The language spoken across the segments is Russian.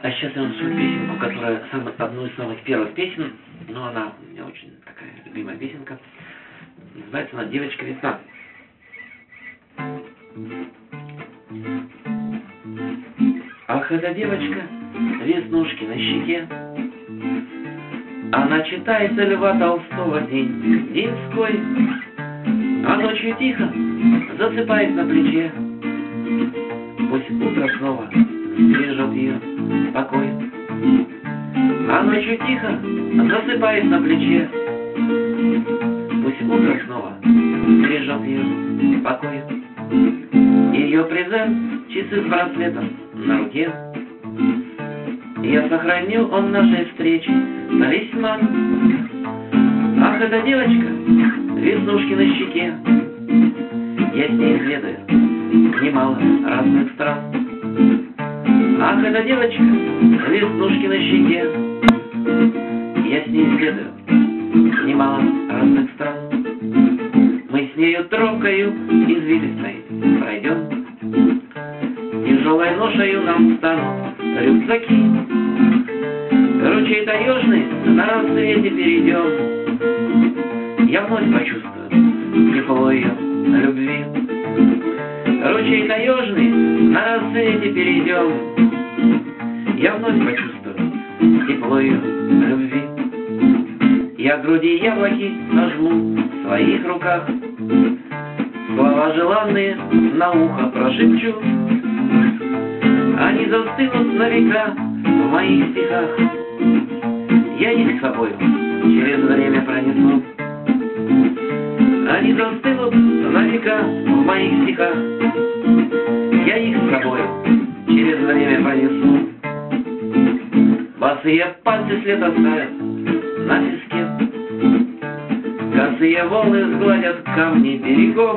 А сейчас я вам свою песенку, которая одну из самых первых песен, но она у меня очень такая любимая песенка. Называется она «Девочка весна». Ах, эта девочка, веснушки на щеке, она читает Льва Толстого день-деньской, а ночью тихо засыпает на плече. Пусть утро снова бережет ее покой, а ночью тихо засыпает на плече. Пусть утро снова бережет ее покой. Ее презент — часы с браслетом на руке. Я сохранил он нашей встречи талисман. Ах, эта девочка, веснушки на щеке, я с ней исследую немало разных стран. Ах, эта девочка, веснушки на щеке, я с ней исследую немало разных стран. Мы с нею тропкою извилистой пройдем, тяжелой ношею нам станут рюкзаки. Ручей таежный на рассвете перейдем, я вновь почувствую тепло ее любви. Ручей таежный на рассвете перейдем, я вновь почувствую тепло ее любви. Я к груди яблоки нажму в своих руках, слова желанные на ухо прошепчу. Они застынут на века в моих стихах, я их с собой через время пронесу. Они застынут на века в моих стихах, я их с собой через время пронесу. Босые пальцы след оставят на песке, косые волны сгладят камни берегов.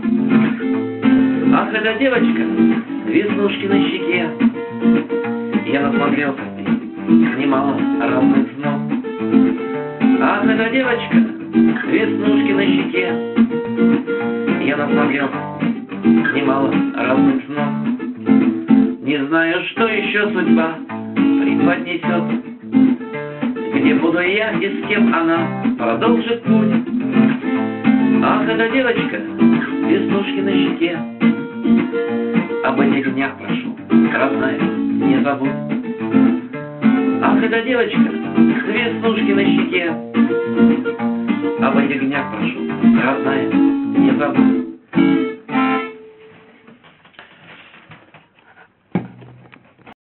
Ах, эта девочка, веснушки на щеке, я насмотрелся в ней немало разных снов. Ах, эта девочка, веснушки на щеке, я насмотрелся немало разных снов. Не знаю, что еще судьба преподнесет, где буду я и с кем она продолжит путь. Ах, эта девочка, веснушки на щеке, об этих днях прошу, родная, не забудь. Ах, эта девочка, веснушки на щеке, об этих днях прошу, родная, не забудь.